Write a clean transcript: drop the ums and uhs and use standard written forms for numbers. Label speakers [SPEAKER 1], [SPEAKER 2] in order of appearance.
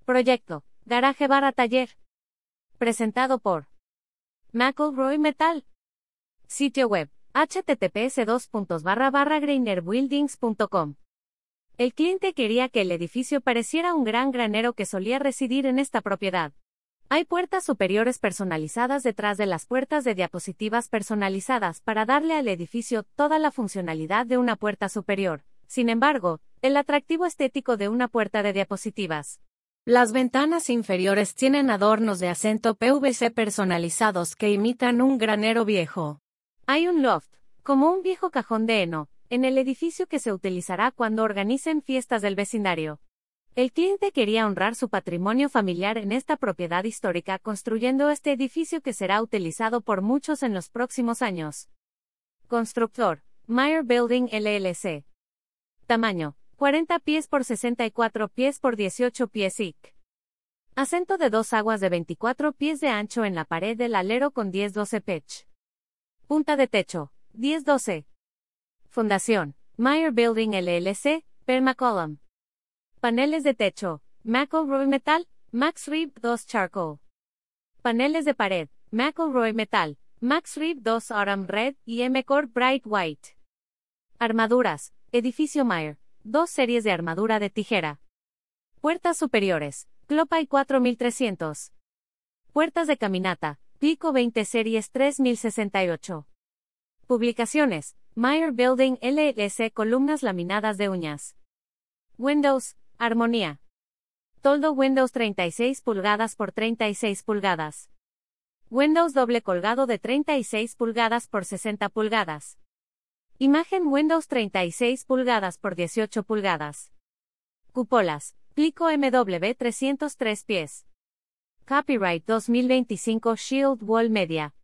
[SPEAKER 1] Proyecto, Garaje Barra Taller. Presentado por McElroy Metal. Sitio web, https://grainerbuildings.com. El cliente quería que el edificio pareciera un gran granero que solía residir en esta propiedad. Hay puertas superiores personalizadas detrás de las puertas de diapositivas personalizadas para darle al edificio toda la funcionalidad de una puerta superior. Sin embargo, el atractivo estético de una puerta de diapositivas. Las ventanas inferiores tienen adornos de acento PVC personalizados que imitan un granero viejo. Hay un loft, como un viejo cajón de heno, en el edificio que se utilizará cuando organicen fiestas del vecindario. El cliente quería honrar su patrimonio familiar en esta propiedad histórica construyendo este edificio que será utilizado por muchos en los próximos años. Constructor, Meyer Building LLC. Tamaño, 40 pies por 64 pies por 18 pies IC. Acento de 2 aguas de 24 pies de ancho en la pared del alero con 10-12 pitch. Punta de techo, 10-12. Fundación, Meyer Building LLC, Permacolumn. Paneles de techo, McElroy Metal, MaxRib 2 Charcoal. Paneles de pared, McElroy Metal, MaxRib 2 Autumn Red y M-Core Bright White. Armaduras, edificio Meyer, 2 series de armadura de tijera. Puertas superiores, Clopay 4300. Puertas de caminata, Pico 20 series 3068. Publicaciones, Meyer Building LLC columnas laminadas de uñas. Windows, Armonía. Toldo Windows 36 pulgadas por 36 pulgadas. Windows doble colgado de 36 pulgadas por 60 pulgadas. Imagen Windows 36 pulgadas por 18 pulgadas. Cupolas, Plico MW 303 pies. Copyright 2025 Shield Wall Media.